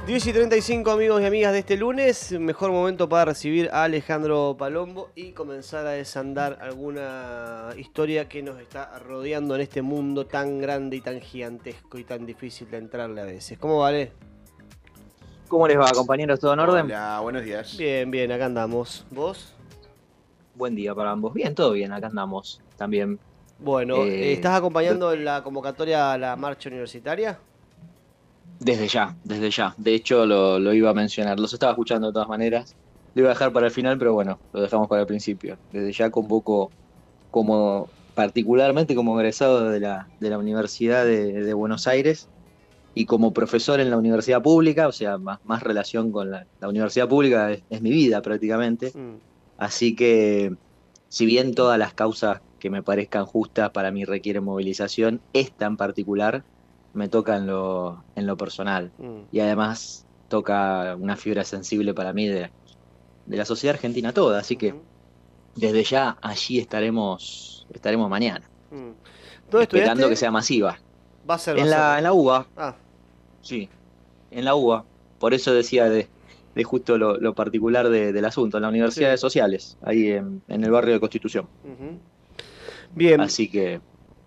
10:35, amigos y amigas de este lunes, mejor momento para recibir a Alejandro Palombo y comenzar a desandar alguna historia que nos está rodeando en este mundo tan grande y tan gigantesco y tan difícil de entrarle a veces. ¿Cómo vale? ¿Cómo les va, compañeros? ¿Todo en orden? Hola, buenos días. Bien, bien, acá andamos. ¿Vos? Buen día para ambos. Bien, todo bien, acá andamos también. Bueno, ¿estás acompañando en la convocatoria a la marcha universitaria? Desde ya, desde ya. De hecho, lo iba a mencionar. Los estaba escuchando de todas maneras. Lo iba a dejar para el final, pero bueno, lo dejamos para el principio. Desde ya convoco particularmente como egresado de la Universidad de Buenos Aires y como profesor en la universidad pública, o sea, más relación con la universidad pública es mi vida prácticamente. Mm, Así que, si bien todas las causas que me parezcan justas para mí requieren movilización, esta en particular me toca en lo personal. mm, Y además toca una fibra sensible para mí de la sociedad argentina toda. Así que ujú, desde ya allí estaremos mañana, mm. ¿Dónde esperando que estudiaste? sea masiva. Va a En ser. la, en la UBA, Ah, sí, en la UBA. Por eso decía de justo lo particular del asunto, en la Universidad de sí. Sociales, ahí en el barrio de Constitución. Ujú. Bien. Así que,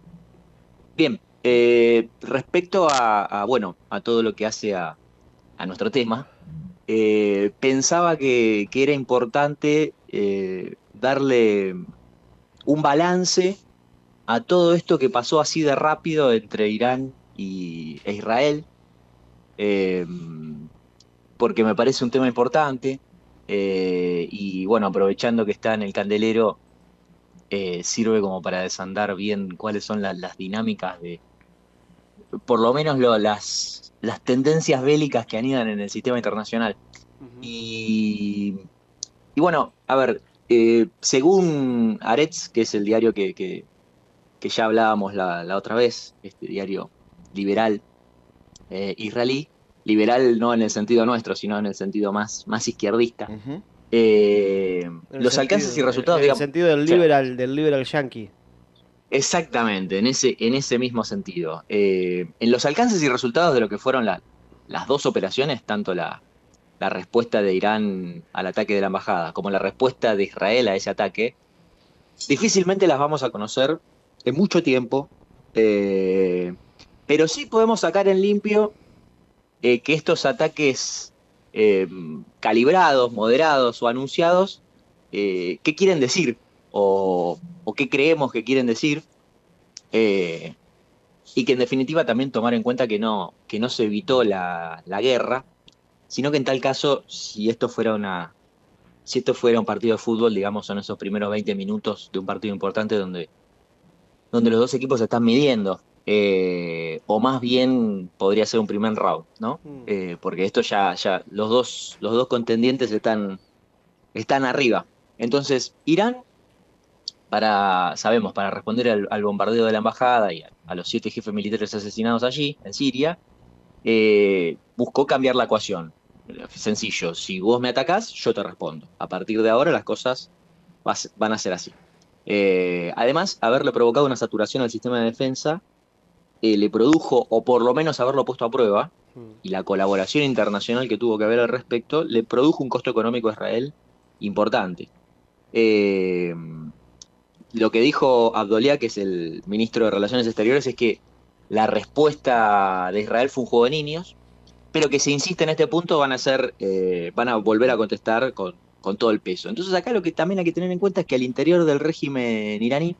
bien, respecto bueno, a todo lo que hace a nuestro tema, pensaba que era importante darle un balance a todo esto que pasó así de rápido entre Irán e Israel, eh, porque me parece un tema importante, y bueno, aprovechando que está en el candelero, sirve como para desandar bien cuáles son las dinámicas por lo menos las tendencias bélicas que anidan en el sistema internacional. Ujú. Y, y bueno, a ver, según Haaretz, que es el diario que ya hablábamos la otra vez, este diario liberal israelí, liberal no en el sentido nuestro, sino en el sentido más izquierdista, Ujú. los alcances y resultados, En el digamos, sentido del liberal yankee. exactamente, en ese mismo sentido. En los alcances y resultados de lo que fueron las dos operaciones, tanto la respuesta de Irán al ataque de la embajada como la respuesta de Israel a ese ataque, difícilmente las vamos a conocer en mucho tiempo, eh, pero sí podemos sacar en limpio que estos ataques eh, calibrados, moderados o anunciados, ¿qué quieren decir? O qué creemos que quieren decir, eh, y que en definitiva también tomar en cuenta que no se evitó la guerra, sino que en tal caso, si esto fuera un partido de fútbol, digamos, son esos primeros 20 minutos de un partido importante donde los dos equipos se están midiendo, o más bien podría ser un primer round, ¿no? Mm, Porque esto ya los dos contendientes están arriba. Entonces, Irán, sabemos, para responder al bombardeo de la embajada y a los 7 jefes militares asesinados allí, en Siria, buscó cambiar la ecuación. Sencillo, si vos me atacás, yo te respondo. A partir de ahora las cosas van a ser así. Además, haberle provocado una saturación al sistema de defensa le produjo, o por lo menos haberlo puesto a prueba, mm, y la colaboración internacional que tuvo que haber al respecto, le produjo un costo económico a Israel importante. Eh, lo que dijo Abdolia, que es el ministro de Relaciones Exteriores, es que la respuesta de Israel fue un juego de niños, pero que si insiste en este punto van a volver a contestar con todo el peso. Entonces acá lo que también hay que tener en cuenta es que al interior del régimen iraní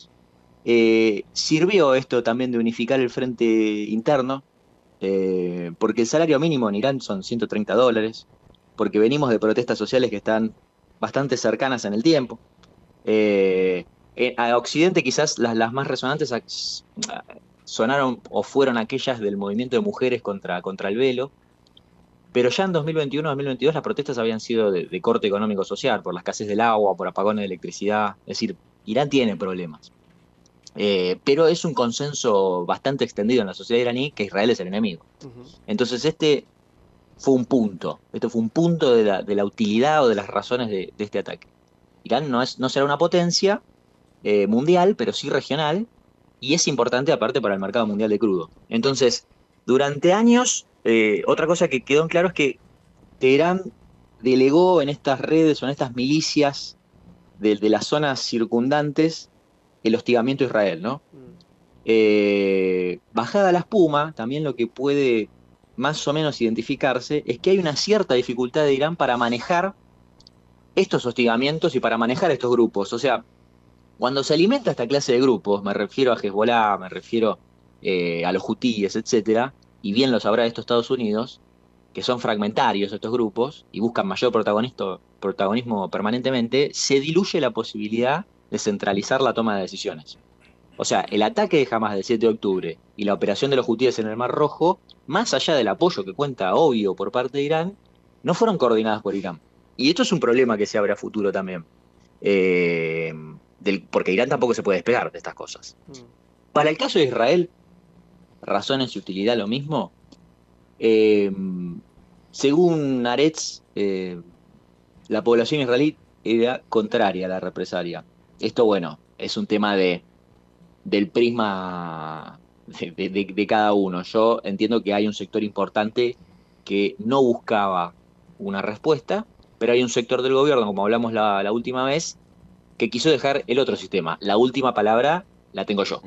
sirvió esto también de unificar el frente interno, porque el salario mínimo en Irán son $130, porque venimos de protestas sociales que están bastante cercanas en el tiempo. A Occidente quizás las más resonantes sonaron o fueron aquellas del movimiento de mujeres contra el velo, pero ya en 2021-2022 las protestas habían sido de corte económico-social, por la escasez del agua, por apagones de electricidad. Es decir, Irán tiene problemas. Pero es un consenso bastante extendido en la sociedad iraní que Israel es el enemigo. ujú. Entonces esto fue un punto de la utilidad o de las razones de este ataque. Irán no será una potencia mundial, pero sí regional, y es importante aparte para el mercado mundial de crudo. Entonces, Durante años, otra cosa que quedó en claro es que Teherán delegó en estas redes o en estas milicias de las zonas circundantes el hostigamiento a Israel, ¿no? Bajada la espuma, también lo que puede más o menos identificarse es que hay una cierta dificultad de Irán para manejar estos hostigamientos y para manejar estos grupos. O sea, cuando se alimenta esta clase de grupos, me refiero a Hezbollah, me refiero a los hutíes, etcétera, y bien lo sabrá esto Estados Unidos, que son fragmentarios estos grupos y buscan mayor protagonismo permanentemente, se diluye la posibilidad de centralizar la toma de decisiones. O sea, el ataque de Hamas del 7 de octubre y la operación de los hutíes en el Mar Rojo, más allá del apoyo que cuenta obvio por parte de Irán, no fueron coordinadas por Irán. Y esto es un problema que se abre a futuro también. Eh, Porque Irán tampoco se puede despegar de estas cosas. Para el caso de Israel, razones y utilidad lo mismo. Eh, Según Aretz, la población israelí era contraria a la represalia. Esto, bueno, es un tema del prisma de cada uno. Yo entiendo que hay un sector importante que no buscaba una respuesta, pero hay un sector del gobierno, como hablamos la última vez, que quiso dejar el otro sistema. La última palabra la tengo yo,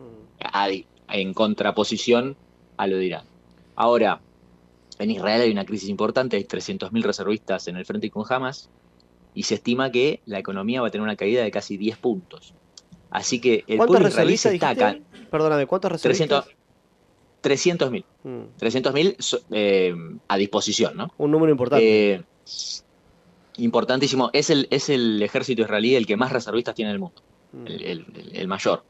en contraposición a lo de Irán. Ahora, en Israel hay una crisis importante, hay 300.000 reservistas en el frente con Hamas, y se estima que la economía va a tener una caída de casi 10 puntos. Así que el ¿Cuántos pueblo israelí se reservistas estaca. dijiste? Perdóname, ¿cuántos reservistas? 300.000. 300.000 a disposición, ¿no? Un número importante. Importantísimo. Es el ejército israelí el que más reservistas tiene en el mundo. El mayor.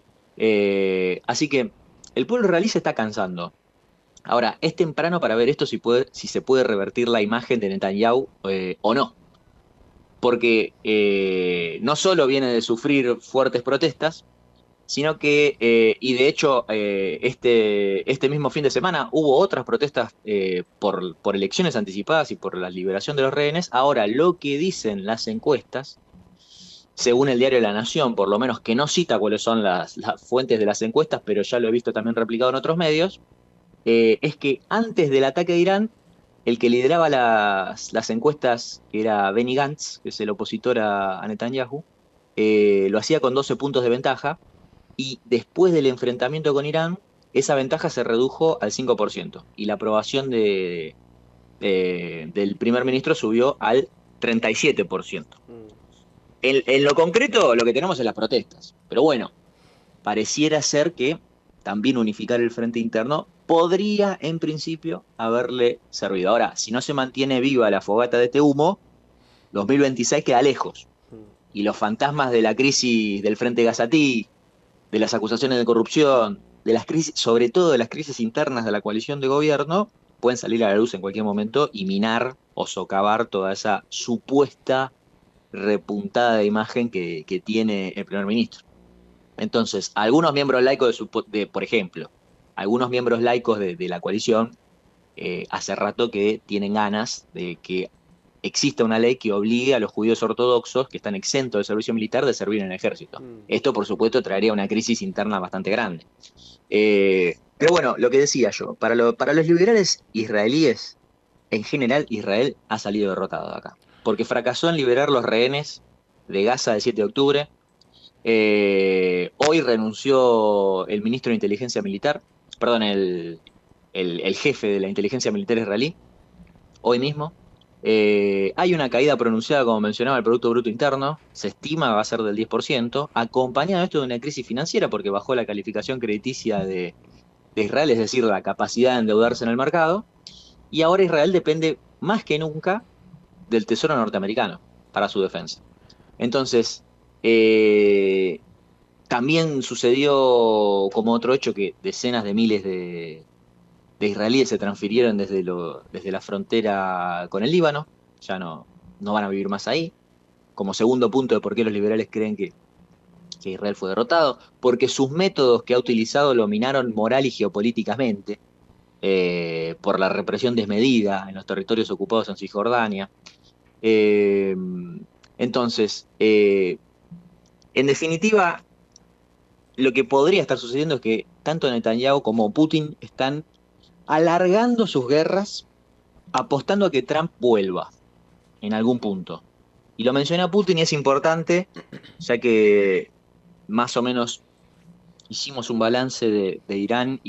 Así que el pueblo israelí se está cansando. Ahora, es temprano para ver esto si se puede revertir la imagen de Netanyahu o no. Porque no solo viene de sufrir fuertes protestas, sino que, y de hecho, este mismo fin de semana hubo otras protestas por elecciones anticipadas y por la liberación de los rehenes. Ahora, lo que dicen las encuestas, según el diario La Nación, por lo menos que no cita cuáles son las fuentes de las encuestas, pero ya lo he visto también replicado en otros medios, es que antes del ataque de Irán, el que lideraba las encuestas, que era Benny Gantz, que es el opositor a Netanyahu, lo hacía con 12 puntos de ventaja, y después del enfrentamiento con Irán, esa ventaja se redujo al 5%, y la aprobación del primer ministro subió al 37%. En lo concreto, lo que tenemos es las protestas, pero bueno, pareciera ser que también unificar el frente interno podría, en principio, haberle servido. Ahora, si no se mantiene viva la fogata de este humo, 2026 queda lejos. Y los fantasmas de la crisis del Frente Gazatí, de las acusaciones de corrupción, de las crisis, sobre todo de las crisis internas de la coalición de gobierno, pueden salir a la luz en cualquier momento y minar o socavar toda esa supuesta repuntada de imagen que tiene el primer ministro. Entonces, algunos miembros laicos por ejemplo, algunos miembros laicos de la coalición, hace rato que tienen ganas de que exista una ley que obligue a los judíos ortodoxos que están exentos del servicio militar de servir en el ejército. Esto, por supuesto, traería una crisis interna bastante grande. Pero bueno, lo que decía yo, para los liberales israelíes, en general, Israel ha salido derrotado de acá, porque fracasó en liberar los rehenes de Gaza del 7 de octubre. Hoy renunció el ministro de Inteligencia Militar, perdón, el jefe de la inteligencia militar israelí, hoy mismo. Hay una caída pronunciada, como mencionaba, del Producto Bruto Interno, se estima va a ser del 10%, acompañado esto de una crisis financiera porque bajó la calificación crediticia de Israel, es decir, la capacidad de endeudarse en el mercado, y ahora Israel depende más que nunca del Tesoro norteamericano para su defensa. Entonces, también sucedió como otro hecho que decenas de miles de israelíes se transfirieron desde la frontera con el Líbano, ya no van a vivir más ahí, como segundo punto de por qué los liberales creen que Israel fue derrotado, porque sus métodos que ha utilizado lo minaron moral y geopolíticamente, por la represión desmedida en los territorios ocupados en Cisjordania. Entonces, en definitiva, lo que podría estar sucediendo es que tanto Netanyahu como Putin están alargando sus guerras, apostando a que Trump vuelva en algún punto. Y lo menciona Putin y es importante, ya que más o menos hicimos un balance de Irán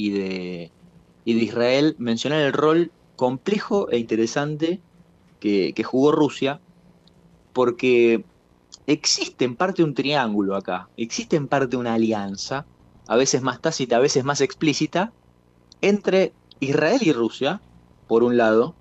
y de Israel, mencionar el rol complejo e interesante que jugó Rusia, porque existe en parte un triángulo acá, existe en parte una alianza, a veces más tácita, a veces más explícita, entre Israel y Rusia, por un lado,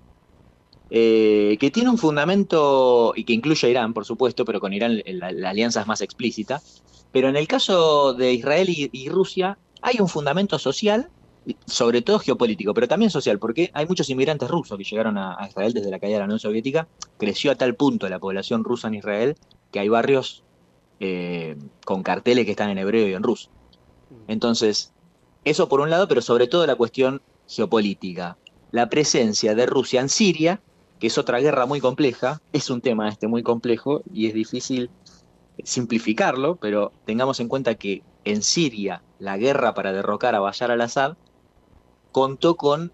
que tiene un fundamento, y que incluye a Irán, por supuesto, pero con Irán la alianza es más explícita, pero en el caso de Israel y Rusia hay un fundamento social, sobre todo geopolítico, pero también social, porque hay muchos inmigrantes rusos que llegaron a Israel desde la caída de la Unión Soviética, creció a tal punto la población rusa en Israel que hay barrios con carteles que están en hebreo y en ruso. Entonces, eso por un lado, pero sobre todo la cuestión geopolítica. La presencia de Rusia en Siria, que es otra guerra muy compleja, es un tema este muy complejo y es difícil simplificarlo, pero tengamos en cuenta que en Siria la guerra para derrocar a Bashar al-Assad contó con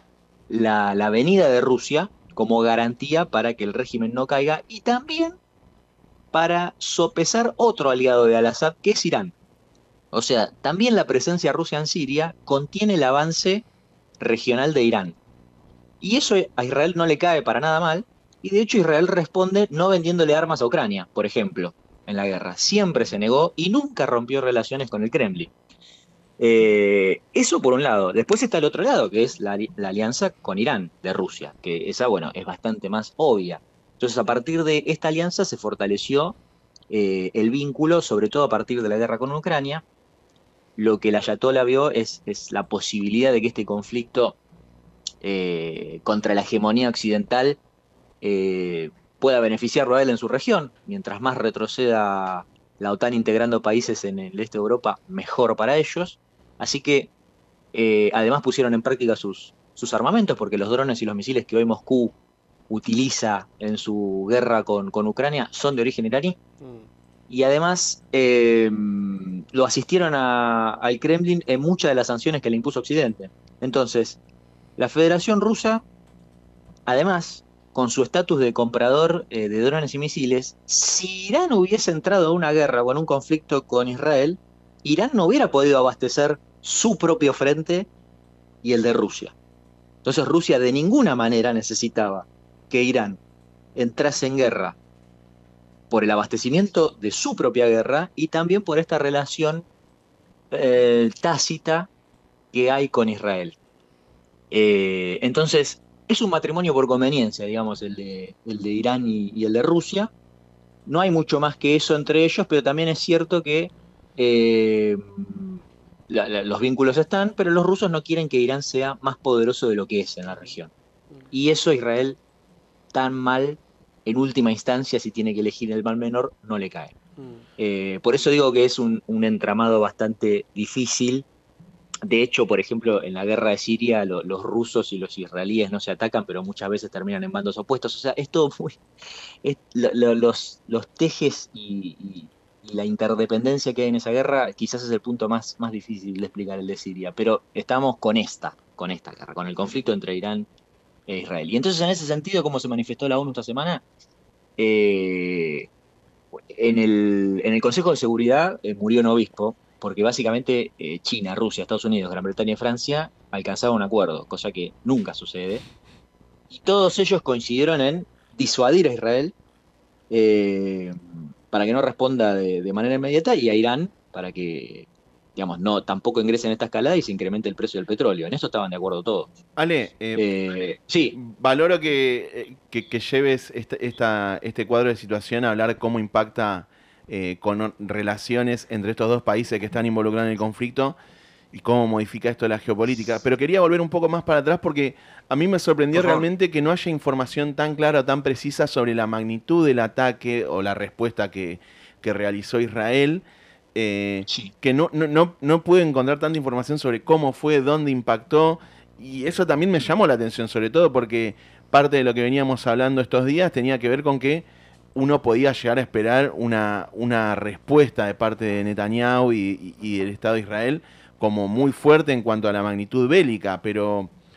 la venida de Rusia como garantía para que el régimen no caiga y también para sopesar otro aliado de al-Assad, que es Irán. O sea, también la presencia rusa en Siria contiene el avance regional de Irán. Y eso a Israel no le cae para nada mal, y de hecho Israel responde no vendiéndole armas a Ucrania, por ejemplo, en la guerra. Siempre se negó y nunca rompió relaciones con el Kremlin. Eso por un lado. Después está el otro lado, que es la alianza con Irán, de Rusia, que esa, bueno, es bastante más obvia. Entonces, a partir de esta alianza se fortaleció el vínculo, sobre todo a partir de la guerra con Ucrania. Lo que la Ayatollah vio es la posibilidad de que este conflicto contra la hegemonía occidental pueda beneficiarlo a él en su región. Mientras más retroceda la OTAN integrando países en el este de Europa, mejor para ellos. Así que además pusieron en práctica sus armamentos, porque los drones y los misiles que hoy Moscú utiliza en su guerra con Ucrania son de origen iraní. Y además lo asistieron al Kremlin en muchas de las sanciones que le impuso Occidente. Entonces, la Federación Rusa, además, con su estatus de comprador de drones y misiles, si Irán hubiese entrado a una guerra o en un conflicto con Israel, Irán no hubiera podido abastecer su propio frente y el de Rusia. Entonces Rusia de ninguna manera necesitaba que Irán entrase en guerra por el abastecimiento de su propia guerra y también por esta relación tácita que hay con Israel. Entonces, es un matrimonio por conveniencia, digamos, el de Irán y el de Rusia. No hay mucho más que eso entre ellos, pero también es cierto que eh, los vínculos están, pero los rusos no quieren que Irán sea más poderoso de lo que es en la región. Y eso a Israel tan mal, en última instancia, si tiene que elegir el mal menor, no le cae. Por eso digo que es un entramado bastante difícil. De hecho, por ejemplo, en la guerra de Siria, los rusos y los israelíes no se atacan, pero muchas veces terminan en bandos opuestos. O sea, es todo muy. Los tejes y la interdependencia que hay en esa guerra, quizás es el punto más difícil de explicar el de Siria. Pero estamos con esta guerra, con el conflicto entre Irán e Israel. Y entonces, en ese sentido, ¿cómo se manifestó la ONU esta semana? Eh, en el Consejo de Seguridad murió un obispo, porque básicamente China, Rusia, Estados Unidos, Gran Bretaña y Francia alcanzaron un acuerdo, cosa que nunca sucede, y todos ellos coincidieron en disuadir a Israel eh, para que no responda de manera inmediata y a Irán para que, digamos, no tampoco ingrese en esta escalada y se incremente el precio del petróleo. En eso estaban de acuerdo todos. Ale, Sí, valoro que lleves este cuadro de situación a hablar cómo impacta con relaciones entre estos dos países que están involucrados en el conflicto y cómo modifica esto la geopolítica. Pero quería volver un poco más para atrás porque a mí me sorprendió por favor. realmente que no haya información tan clara o tan precisa sobre la magnitud del ataque o la respuesta que realizó Israel. Sí. Que no pude encontrar tanta información sobre cómo fue, dónde impactó. Y eso también me llamó la atención, sobre todo porque parte de lo que veníamos hablando estos días tenía que ver con que uno podía llegar a esperar una respuesta de parte de Netanyahu y del Estado de Israel como muy fuerte en cuanto a la magnitud bélica, pero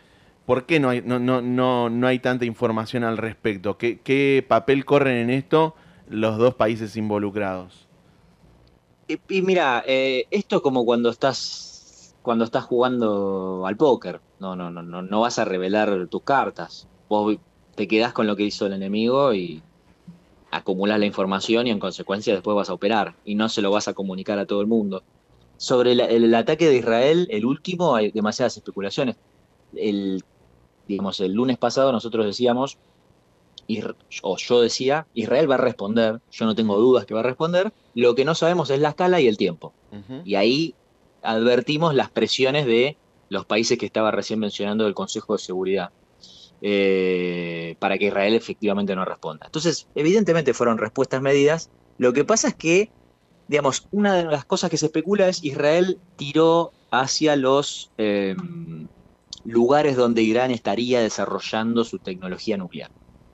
¿Por qué no hay tanta información al respecto? ¿Qué papel corren en esto los dos países involucrados? Y mira, esto es como cuando estás jugando al póker. No vas a revelar tus cartas. Vos te quedás con lo que hizo el enemigo y acumulás la información y en consecuencia después vas a operar y no se lo vas a comunicar a todo el mundo. Sobre el ataque de Israel, el último, hay demasiadas especulaciones. El, digamos, el lunes pasado nosotros decíamos, o yo decía, Israel va a responder, yo no tengo dudas que va a responder, lo que no sabemos es la escala y el tiempo. Ujú. Y ahí advertimos las presiones de los países que estaba recién mencionando del Consejo de Seguridad, para que Israel efectivamente no responda. Entonces, evidentemente fueron respuestas medidas. Lo que pasa es que, digamos, una de las cosas que se especula es Israel tiró hacia los lugares donde Irán estaría desarrollando su tecnología nuclear.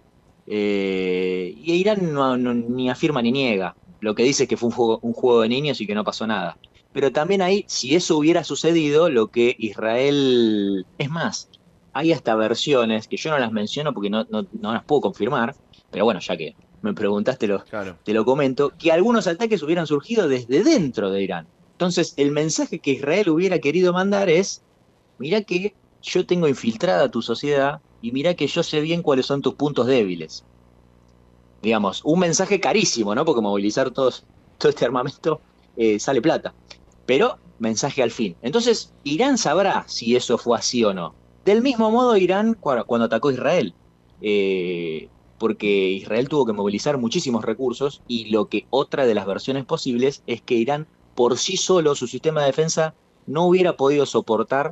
Y Irán ni afirma ni niega. Lo que dice es que fue un juego de niños y que no pasó nada. Pero también ahí, si eso hubiera sucedido, lo que Israel... Es más, hay hasta versiones, que yo no las menciono porque no las puedo confirmar, pero bueno, ya que me preguntaste, Claro. te lo comento, que algunos ataques hubieran surgido desde dentro de Irán. Entonces, el mensaje que Israel hubiera querido mandar es, mirá que yo tengo infiltrada tu sociedad y mirá que yo sé bien cuáles son tus puntos débiles. Digamos, un mensaje carísimo, ¿no? Porque movilizar todo este armamento sale plata. Pero mensaje al fin. Entonces, Irán sabrá si eso fue así o no. Del mismo modo, Irán cuando atacó a Israel. Porque Israel tuvo que movilizar muchísimos recursos y lo que otra de las versiones posibles es que Irán por sí solo, su sistema de defensa, no hubiera podido soportar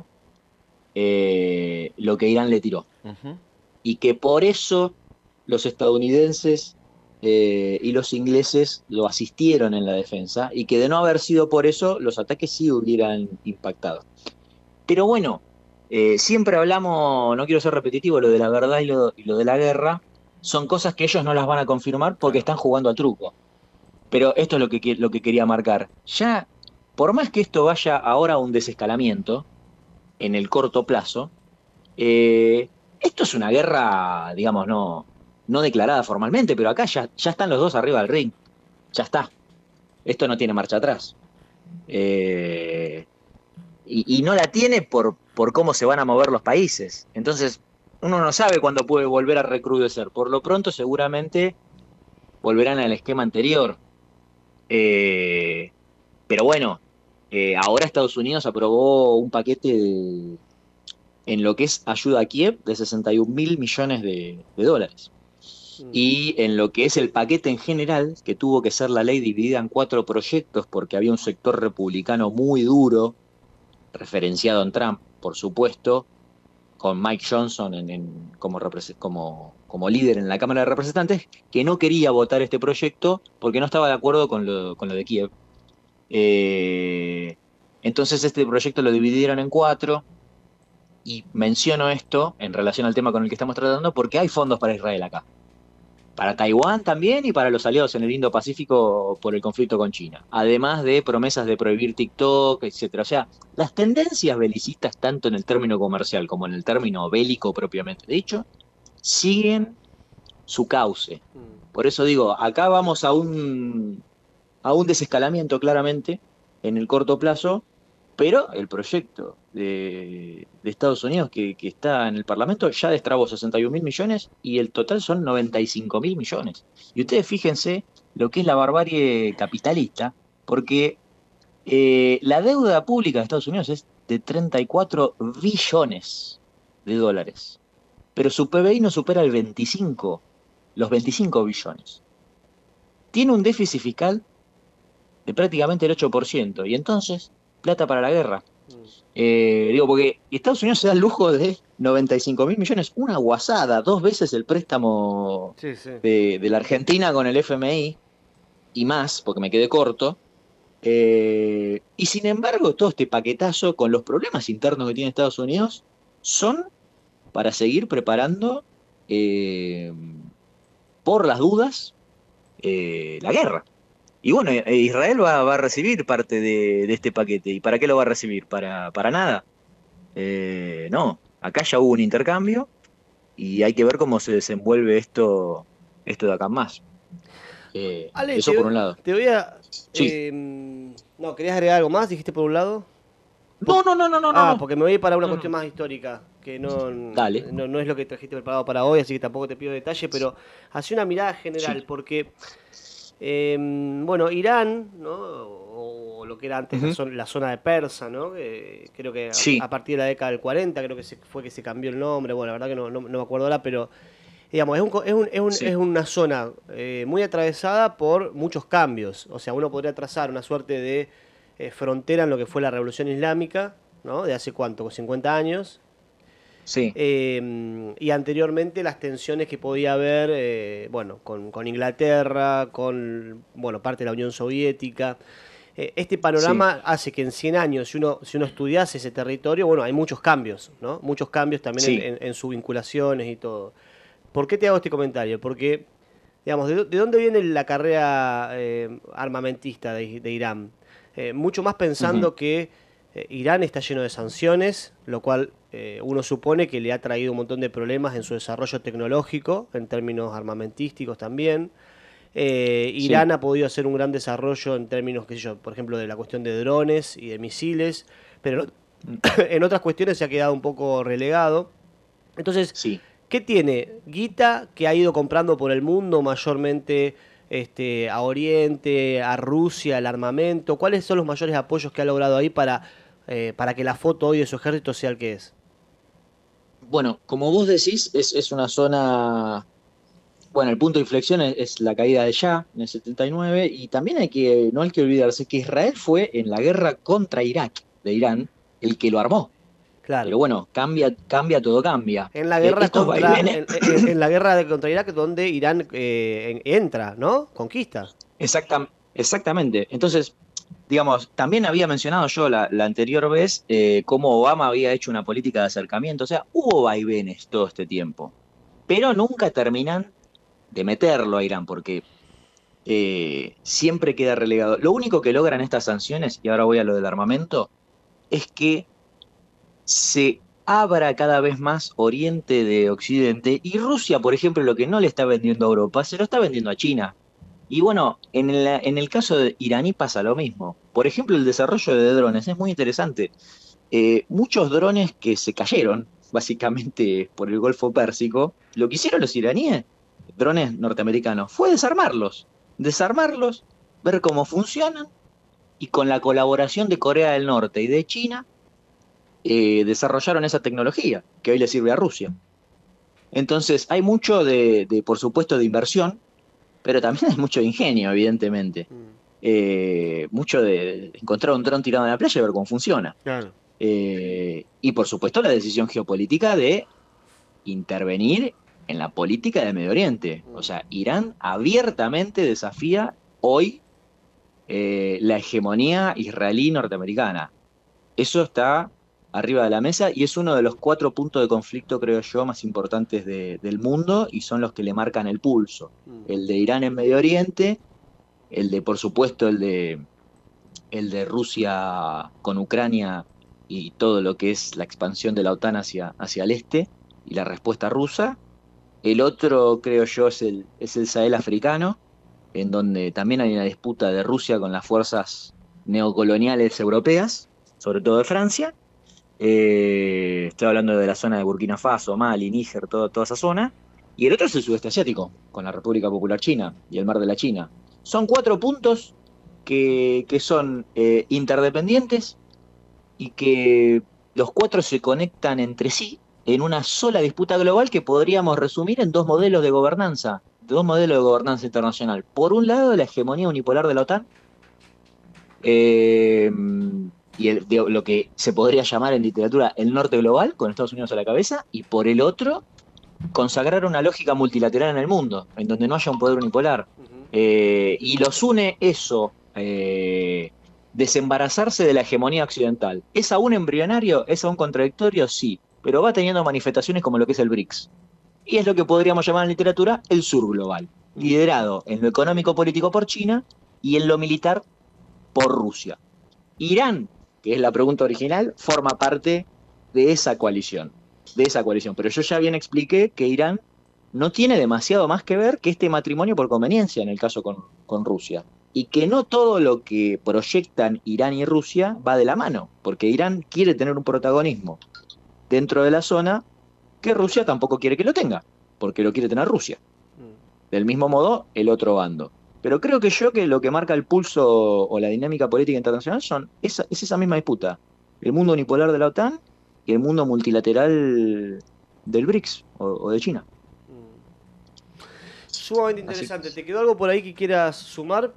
lo que Irán le tiró. Ujú. Y que por eso los estadounidenses y los ingleses lo asistieron en la defensa y que de no haber sido por eso, los ataques sí hubieran impactado. Pero bueno, siempre hablamos, no quiero ser repetitivo, lo de la verdad y lo de la guerra, son cosas que ellos no las van a confirmar porque Claro. están jugando al truco. Pero esto es lo que quería marcar. Ya, por más que esto vaya ahora a un desescalamiento en el corto plazo, esto es una guerra, digamos, no declarada formalmente, pero acá ya están los dos arriba del ring. Ya está. Esto no tiene marcha atrás. Eh, y no la tiene por cómo se van a mover los países. Entonces, uno no sabe cuándo puede volver a recrudecer. Por lo pronto, seguramente volverán al esquema anterior. Eh, pero bueno, ahora Estados Unidos aprobó un paquete en lo que es ayuda a Kiev de 61 mil millones de dólares. Mm. Y en lo que es el paquete en general, que tuvo que ser la ley dividida en 4 proyectos porque había un sector republicano muy duro, referenciado en Trump, por supuesto, con Mike Johnson como líder en la Cámara de Representantes, que no quería votar este proyecto porque no estaba de acuerdo con lo de Kiev. Eh, entonces este proyecto lo dividieron en 4 y menciono esto en relación al tema con el que estamos tratando porque hay fondos para Israel acá. Para Taiwán también y para los aliados en el Indo-Pacífico por el conflicto con China. Además de promesas de prohibir TikTok, etcétera. O sea, las tendencias belicistas, tanto en el término comercial como en el término bélico propiamente dicho, siguen su cauce. Mm. Por eso digo, acá vamos a un desescalamiento claramente en el corto plazo, pero el proyecto de Estados Unidos que está en el Parlamento ya destrabó 61 mil millones y el total son 95 mil millones. Y ustedes fíjense lo que es la barbarie capitalista, porque la deuda pública de Estados Unidos es de 34 billones de dólares, pero su PBI no supera los 25 billones. Tiene un déficit fiscal de prácticamente el 8%, y entonces, plata para la guerra. Mm. Digo, porque Estados Unidos se da el lujo de 95 mil millones, una guasada, 2 veces el préstamo Sí, sí. de la Argentina con el FMI, y más, porque me quedé corto. Y sin embargo, todo este paquetazo con los problemas internos que tiene Estados Unidos son para seguir preparando, eh, por las dudas, la guerra. Y bueno, Israel va a recibir parte de este paquete. ¿Y para qué lo va a recibir? Para nada. No. acá ya hubo un intercambio y hay que ver cómo se desenvuelve esto de acá en más. Ale, Eso por un lado. te voy a... Sí. no, ¿querías agregar algo más? ¿Dijiste por un lado? No. Porque me voy para una No, cuestión no. más histórica, que no, Dale. no es lo que trajiste preparado para hoy, así que tampoco te pido detalle, pero hace una mirada general, Sí. porque, bueno, Irán, ¿no? O lo que era antes Ujú. la zona de Persa, ¿no? Creo que Sí, a partir de la década del 40, creo que fue que se cambió el nombre, bueno, la verdad que no me acuerdo ahora, pero digamos, es sí, una zona muy atravesada por muchos cambios. O sea, uno podría trazar una suerte de frontera en lo que fue la Revolución Islámica, ¿no? De hace cuánto, 50 años. sí, Y anteriormente las tensiones que podía haber, bueno, con Inglaterra, con, bueno, parte de la Unión Soviética. Este sí. panorama hace que en 100 años, si uno estudiase ese territorio, bueno, hay muchos cambios, ¿no? Muchos cambios también Sí. en sus vinculaciones y todo. ¿Por qué te hago este comentario? Porque, digamos, ¿de dónde viene la carrera armamentista de Irán? Mucho más Ujú. pensando que Irán está lleno de sanciones, lo cual uno supone que le ha traído un montón de problemas en su desarrollo tecnológico, en términos armamentísticos también. Sí. Irán ha podido hacer un gran desarrollo en términos, qué sé yo, por ejemplo, de la cuestión de drones y de misiles, pero Mm. en otras cuestiones se ha quedado un poco relegado. Entonces, Sí. ¿qué tiene? Guita que ha ido comprando por el mundo mayormente a Oriente, a Rusia, el armamento. ¿Cuáles son los mayores apoyos que ha logrado ahí para que la foto hoy de su ejército sea el que es? Bueno, como vos decís, es una zona. Bueno, el punto de inflexión es la caída de Shah en el 79 y también no hay que olvidarse que Israel fue en la guerra contra Irak de Irán el que lo armó. Claro. Pero bueno, cambia, todo cambia. En la guerra Estos vaivenes, en la guerra contra Irak, donde Irán entra, ¿no? Conquista. exactamente. Entonces, digamos, también había mencionado yo la anterior vez cómo Obama había hecho una política de acercamiento. O sea, hubo vaivenes todo este tiempo, pero nunca terminan de meterlo a Irán, porque siempre queda relegado. Lo único que logran estas sanciones, y ahora voy a lo del armamento, es que se abra cada vez más Oriente de Occidente y Rusia, por ejemplo, lo que no le está vendiendo a Europa, se lo está vendiendo a China. Y bueno, en el caso de iraní pasa lo mismo. Por ejemplo, el desarrollo de drones es muy interesante. Muchos drones que se cayeron, básicamente por el Golfo Pérsico, lo que hicieron los iraníes, drones norteamericanos, fue desarmarlos, ver cómo funcionan y con la colaboración de Corea del Norte y de China, desarrollaron esa tecnología que hoy le sirve a Rusia. Entonces, hay mucho por supuesto, de inversión, pero también hay mucho de ingenio, evidentemente. Mm, Mucho de encontrar un dron tirado en la playa y ver cómo funciona. claro. Y por supuesto la decisión geopolítica de intervenir en la política del Medio Oriente. O Mm, sea, Irán abiertamente desafía hoy la hegemonía israelí norteamericana. Eso está arriba de la mesa y es uno de los 4 puntos de conflicto, creo yo, más importantes del mundo y son los que le marcan el pulso. mm, El de Irán en Medio Oriente, por supuesto, el de Rusia con Ucrania y todo lo que es la expansión de la OTAN hacia el este y la respuesta rusa. El otro, creo yo, es el Sahel africano, en donde también hay una disputa de Rusia con las fuerzas neocoloniales europeas, sobre todo de Francia. Estoy hablando de la zona de Burkina Faso, Mali, Níger, toda esa zona. Y el otro es el sudeste asiático, con la República Popular China y el Mar de la China. Son 4 puntos que son interdependientes y que los 4 se conectan entre sí en una sola disputa global que podríamos resumir en dos modelos de gobernanza internacional. Por un lado, la hegemonía unipolar de la OTAN, eh, y lo que se podría llamar en literatura el norte global, con Estados Unidos a la cabeza, y por el otro, consagrar una lógica multilateral en el mundo, en donde no haya un poder unipolar. ujú, Y los une eso, desembarazarse de la hegemonía occidental. ¿Es aún embrionario? ¿Es aún contradictorio? Sí, pero va teniendo manifestaciones como lo que es el BRICS. Y es lo que podríamos llamar en literatura el sur global, mm. liderado en lo económico-político por China y en lo militar por Rusia. Irán, que es la pregunta original, forma parte de esa coalición. de esa coalición. Pero yo ya bien expliqué que Irán no tiene demasiado más que ver que este matrimonio por conveniencia en el caso con Rusia. Y que no todo lo que proyectan Irán y Rusia va de la mano, porque Irán quiere tener un protagonismo dentro de la zona que Rusia tampoco quiere que lo tenga, porque lo quiere tener Rusia. Del mismo modo, el otro bando. Pero creo que lo que marca el pulso o la dinámica política internacional es esa misma disputa. El mundo unipolar de la OTAN y el mundo multilateral del BRICS o de China. Sumamente interesante. ¿Te quedó algo por ahí que quieras sumar?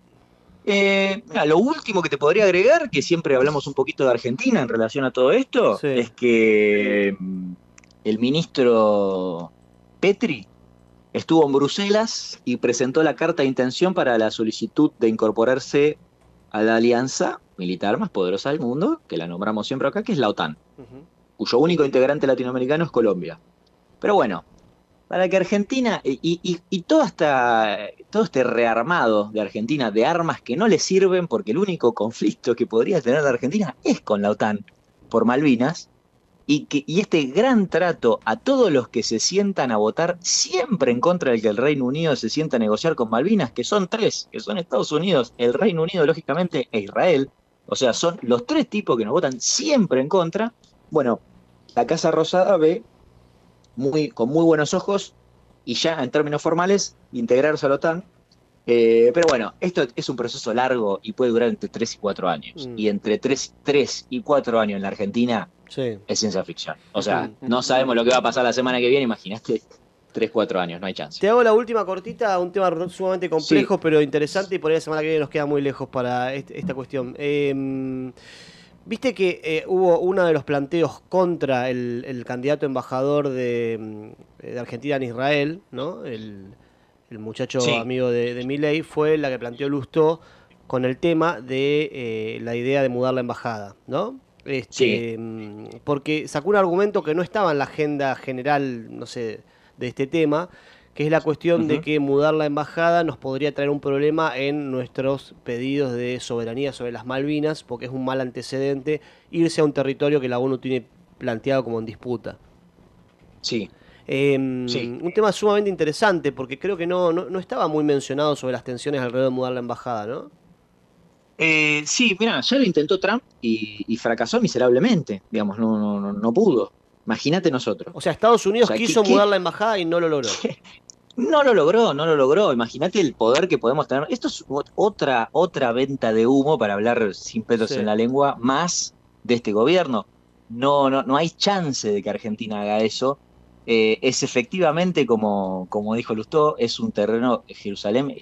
Mira, lo último que te podría agregar, que siempre hablamos un poquito de Argentina en relación a todo esto, Sí. es que el ministro Petri estuvo en Bruselas y presentó la carta de intención para la solicitud de incorporarse a la alianza militar más poderosa del mundo, que la nombramos siempre acá, que es la OTAN, cuyo único integrante latinoamericano es Colombia. Pero bueno, para que Argentina y todo este rearmado de Argentina de armas que no le sirven, porque el único conflicto que podría tener la Argentina es con la OTAN por Malvinas, y este gran trato a todos los que se sientan a votar siempre en contra de que el Reino Unido se sienta a negociar con Malvinas, que son tres, que son Estados Unidos, el Reino Unido, lógicamente, e Israel. O sea, son los tres tipos que nos votan siempre en contra. Bueno, la Casa Rosada ve con muy buenos ojos y ya en términos formales integrarse a la OTAN. Pero bueno, esto es un proceso largo y puede durar entre 3 y 4 años. Y entre 3 y 4 años en la Argentina es ciencia ficción. O sea, no sabemos lo que va a pasar la semana que viene, imaginaste 3, 4 años, no hay chance. Te hago la última cortita, un tema sumamente complejo, sí, pero interesante, y por ahí la semana que viene nos queda muy lejos para esta cuestión. Viste que hubo uno de los planteos contra el candidato embajador de Argentina en Israel, ¿no? El muchacho amigo de Milei, fue la que planteó Lustó con el tema de la idea de mudar la embajada, ¿no? Porque sacó un argumento que no estaba en la agenda general, no sé, de este tema, que es la cuestión de que mudar la embajada nos podría traer un problema en nuestros pedidos de soberanía sobre las Malvinas, porque es un mal antecedente irse a un territorio que la ONU tiene planteado como en disputa. Un tema sumamente interesante, porque creo que no estaba muy mencionado sobre las tensiones alrededor de mudar la embajada, ¿no? Sí, mira, ya lo intentó Trump y fracasó miserablemente, digamos, no pudo. Imagínate nosotros. O sea, Estados Unidos quiso mudar la embajada y no lo logró. No lo logró. Imagínate el poder que podemos tener. Esto es otra venta de humo, para hablar sin pelos en la lengua, más de este gobierno. No hay chance de que Argentina haga eso. Es efectivamente, como dijo Lustó, es un terreno, Jerusalén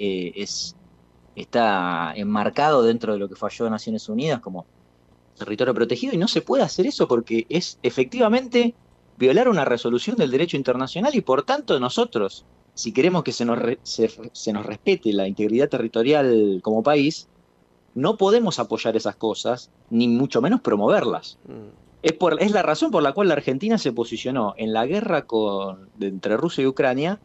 está enmarcado dentro de lo que falló Naciones Unidas como territorio protegido, y no se puede hacer eso porque es efectivamente violar una resolución del derecho internacional, y por tanto nosotros, si queremos que se nos respete la integridad territorial como país, no podemos apoyar esas cosas, ni mucho menos promoverlas. Es la razón por la cual la Argentina se posicionó en la guerra entre Rusia y Ucrania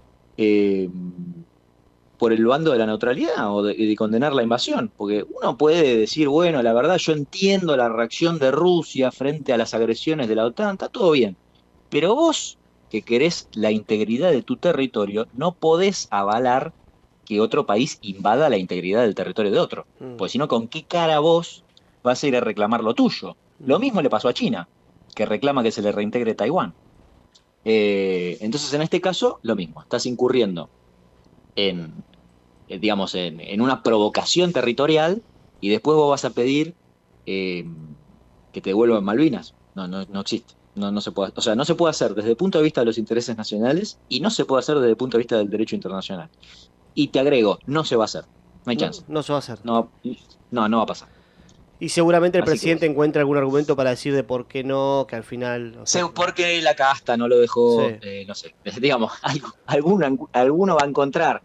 por el bando de la neutralidad o de condenar la invasión, porque uno puede decir, bueno, la verdad yo entiendo la reacción de Rusia frente a las agresiones de la OTAN, está todo bien, pero vos que querés la integridad de tu territorio no podés avalar que otro país invada la integridad del territorio de otro, porque si no, ¿con qué cara vos vas a ir a reclamar lo tuyo? Lo mismo le pasó a China, que reclama que se le reintegre Taiwán. Entonces, en este caso, lo mismo, estás incurriendo en una provocación territorial, y después vos vas a pedir que te devuelvan Malvinas. No existe. No se puede, o sea, no se puede hacer desde el punto de vista de los intereses nacionales, y no se puede hacer desde el punto de vista del derecho internacional. Y te agrego, no se va a hacer. No hay chance. No se va a hacer. No va a pasar. Y seguramente el presidente encuentra algún argumento para decir de por qué no, que al final... Porque la casta no lo dejó, no sé, digamos, alguno va a encontrar.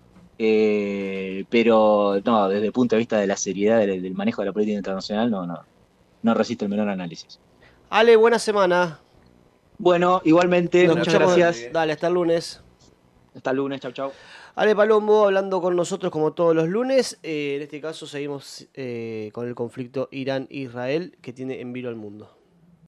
Pero no, desde el punto de vista de la seriedad del manejo de la política internacional, no resiste el menor análisis. Ale, buena semana. Bueno, igualmente, muchas gracias. Dale, hasta el lunes. Hasta el lunes, chau. Ale Palombo hablando con nosotros como todos los lunes. En este caso seguimos con el conflicto Irán-Israel que tiene en vilo al mundo.